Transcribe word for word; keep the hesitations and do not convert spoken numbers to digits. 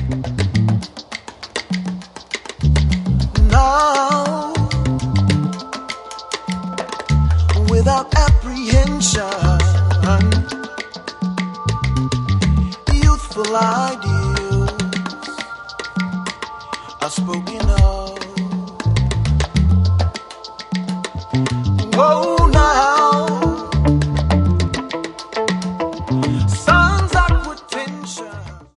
Now, without apprehension, youthful ideals are spoken of. Oh,